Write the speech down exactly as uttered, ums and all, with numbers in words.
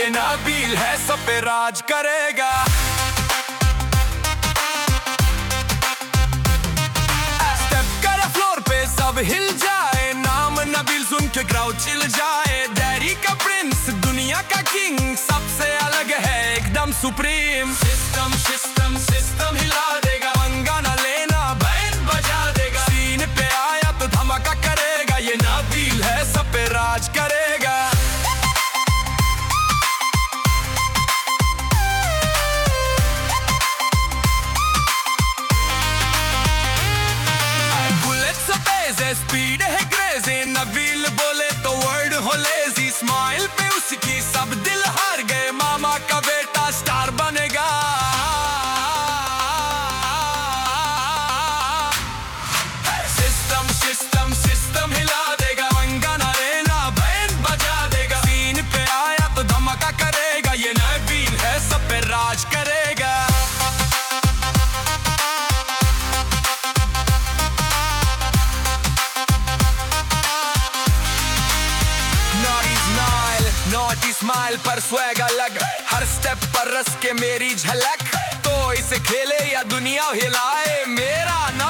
ये नाबील है सब पे राज करेगा। स्टेप करे फ्लोर पे सब हिल जाए, नाम नबील सुन के क्राउड चिल जाए। डैरी का प्रिंस दुनिया का किंग, सबसे अलग है एकदम सुप्रीम। सिस्टम सिस्टम सिस्टम हिला देगा, पंगा ना लेना बैंड बजा देगा। सीन पे आया तो धमाका करेगा, ये नाबील है सब पे राज करेगा। स्पीड है क्रेजी, नबील बोले तो वर्ड हो लेजी। स्माइल पे उसकी सब दिल हार गए, मामा का बेटा स्टार बनेगा। सिस्टम सिस्टम सिस्टम हिला देगा, पंगा ना लेना बैंड बजा देगा। सीन पे आया तो धमाका करेगा, ये नबील है सब पे राज करेगा। नॉटी स्माइल पर स्वैग अलग, हर स्टेप पर रस के मेरी झलक। तो इसे खेले या दुनिया हिलाए, मेरा